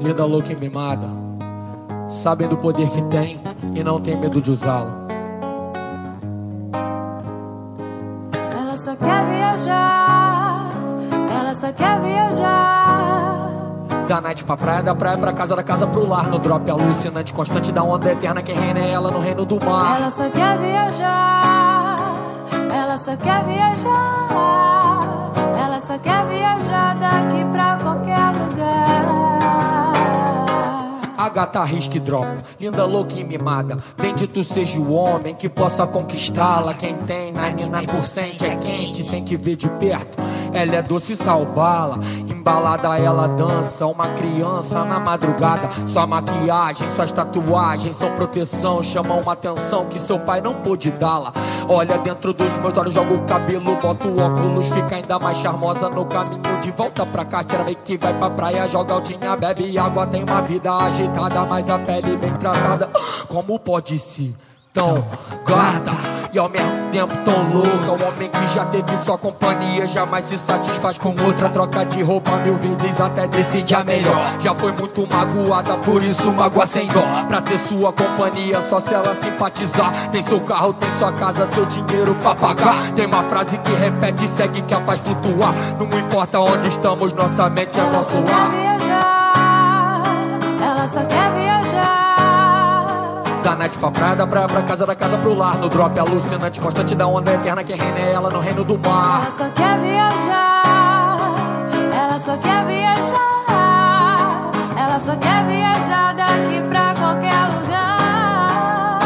Vida louca e mimada, sabem do poder que tem e não tem medo de usá-lo. Ela só quer viajar, ela só quer viajar. Da night pra praia, da praia pra casa, da casa pro lar. No drop alucinante, constante da onda eterna. Quem reina é ela no reino do mar. Ela só quer viajar, ela só quer viajar. Ela só quer viajar daqui pra qualquer lugar. A gata risca e dropa, linda, louca e mimada. Bendito seja o homem que possa conquistá-la. Quem tem 99% é quente, tem que ver de perto. Ela é doce sal bala, embalada ela dança. Uma criança na madrugada. Sua maquiagem, suas tatuagens são proteção. Chamam uma atenção que seu pai não pôde dá-la. Olha dentro dos meus olhos, joga o cabelo, bota o óculos, fica ainda mais charmosa no caminho de volta pra cá. Tira meio que vai pra praia, joga altinha, bebe água. Tem uma vida agitada, mas a pele bem tratada. Como pode ser tão gata e ao mesmo tempo tão louca? Um homem que já teve sua companhia jamais se satisfaz com outra. Troca de roupa 1000 vezes até decide a melhor. Já foi muito magoada, por isso magoa sem dó. Pra ter sua companhia só se ela simpatizar. Tem seu carro, tem sua casa, seu dinheiro pra pagar. Tem uma frase que repete e segue que a faz flutuar. Não importa onde estamos, nossa mente é nosso lar. Ela só quer viajar, ela só quer viajar. Da night pra praia, da praia pra casa, da casa pro lar. No drop alucinante, constante da onda eterna. Quem reina é ela no reino do mar. Ela só quer viajar, ela só quer viajar. Ela só quer viajar daqui pra qualquer lugar.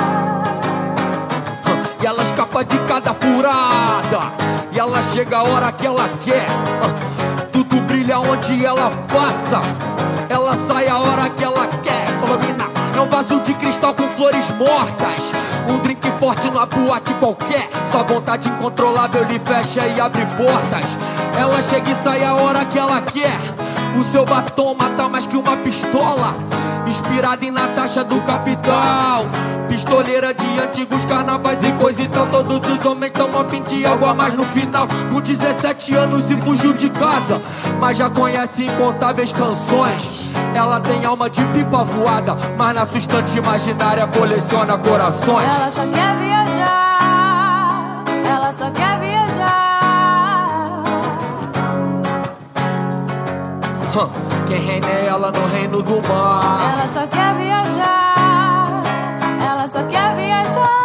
E ela escapa de cada furada, e ela chega a hora que ela quer. Tudo brilha onde ela passa, ela sai a hora que ela quer. Falou, mina, é um vaso de cristal com flores mortas. Um drink forte numa boate qualquer. Sua vontade incontrolável lhe fecha e abre portas. Ela chega e sai a hora que ela quer. O seu batom mata mais que uma pistola. Inspirada em Natasha do Capital, pistoleira de antigos carnavais e coisa e tal. Todos os homens tomam pinto de água a mais no final. Com 17 anos e fugiu de casa, mas já conhece incontáveis canções. Ela tem alma de pipa voada, mas na sua estante imaginária coleciona corações. Ela só quer viajar, ela só quer viajar. Quem reina é ela no reino do mar. Ela só quer viajar, ela só quer viajar.